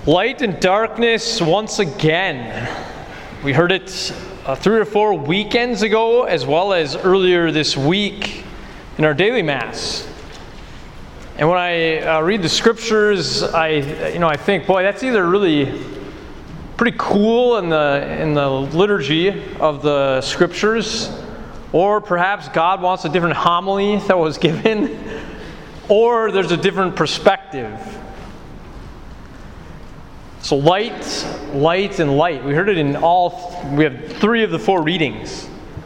Light and darkness once again. We heard it 3 or 4 weekends ago, as well as earlier this week in our daily Mass. And when I read the Scriptures, I think, boy, that's either really pretty cool in the liturgy of the Scriptures, or perhaps God wants a different homily that was given, or there's a different perspective. So light, and light. We heard it in we have 3 of the 4 readings.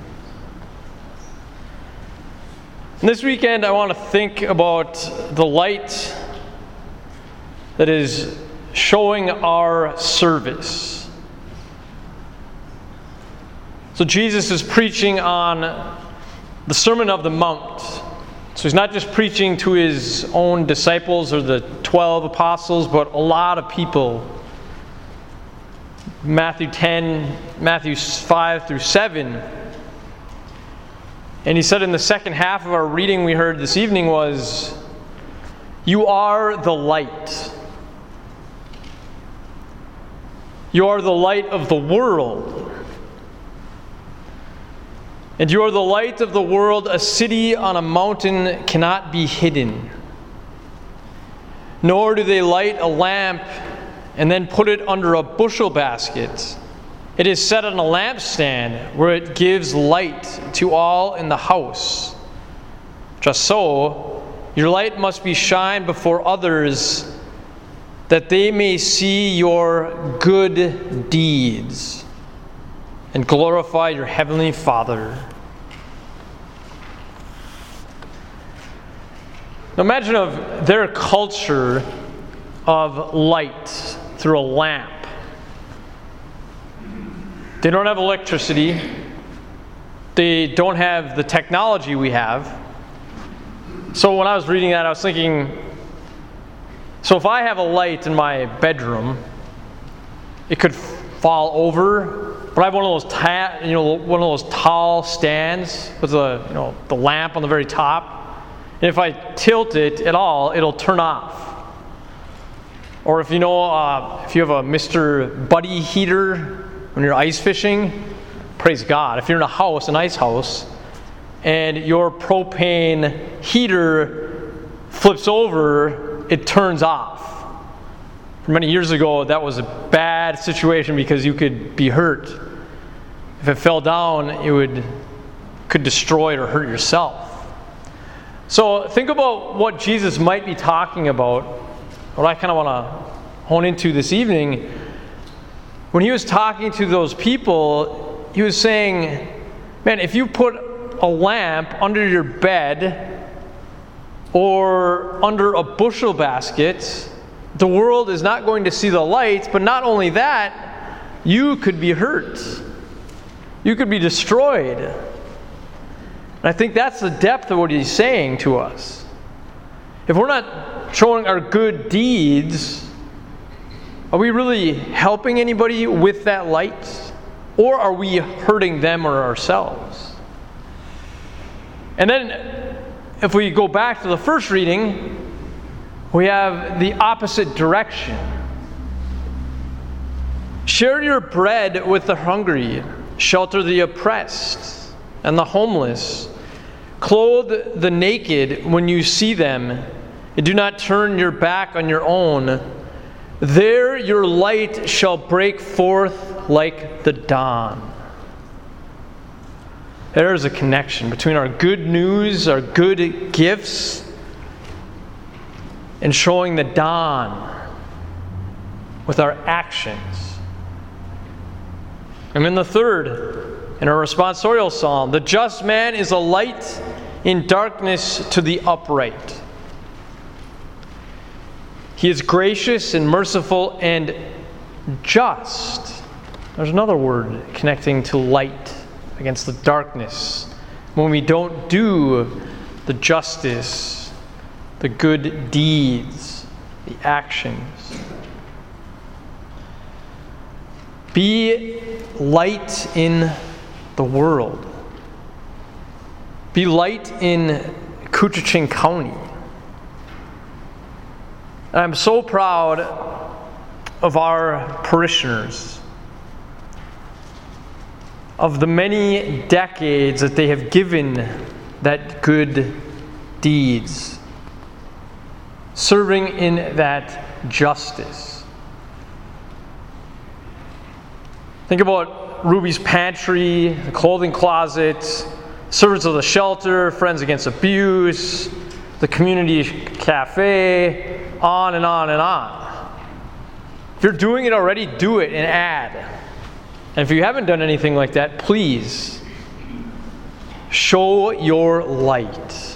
And this weekend I want to think about the light that is showing our service. So Jesus is preaching on the Sermon of the Mount. So he's not just preaching to his own disciples or the 12 apostles, but a lot of people. Matthew 10, Matthew 5 through 7. And he said in the second half of our reading we heard this evening was, "You are the light. You are the light of the world. And you are the light of the world. A city on a mountain cannot be hidden. Nor do they light a lamp and then put it under a bushel basket. It is set on a lampstand where it gives light to all in the house. Just so, your light must be shine before others, that they may see your good deeds and glorify your heavenly Father." Now imagine of their culture of light through a lamp. They don't have electricity. They don't have the technology we have. So when I was reading that, I was thinking, so if I have a light in my bedroom, it could fall over, but I have one of those tall stands with the lamp on the very top, and if I tilt it at all, it'll turn off. Or if you have a Mr. Buddy heater when you're ice fishing, praise God. If you're in an ice house, and your propane heater flips over, it turns off. Many years ago, that was a bad situation because you could be hurt. If it fell down, could destroy it or hurt yourself. So think about what Jesus might be talking about. What I kind of want to hone into this evening, when he was talking to those people, he was saying, man, if you put a lamp under your bed or under a bushel basket, the world is not going to see the light, but not only that, you could be hurt. You could be destroyed. And I think that's the depth of what he's saying to us. If we're not showing our good deeds, are we really helping anybody with that light? Or are we hurting them or ourselves? And then, if we go back to the first reading, we have the opposite direction. Share your bread with the hungry, shelter the oppressed and the homeless, clothe the naked when you see them, and do not turn your back on your own. There your light shall break forth like the dawn. There is a connection between our good news, our good gifts, and showing the dawn with our actions. And then the third, in our responsorial psalm, the just man is a light in darkness to the upright. He is gracious and merciful and just. There's another word connecting to light against the darkness. When we don't do the justice, the good deeds, the actions. Be light in the world. Be light in Koochiching County. And I'm so proud of our parishioners, of the many decades that they have given that good deeds, serving in that justice. Think about Ruby's Pantry, the clothing closet, Servants of the Shelter, Friends Against Abuse, the Community Cafe, on and on and on. If you're doing it already, do it and add. And if you haven't done anything like that, please show your light.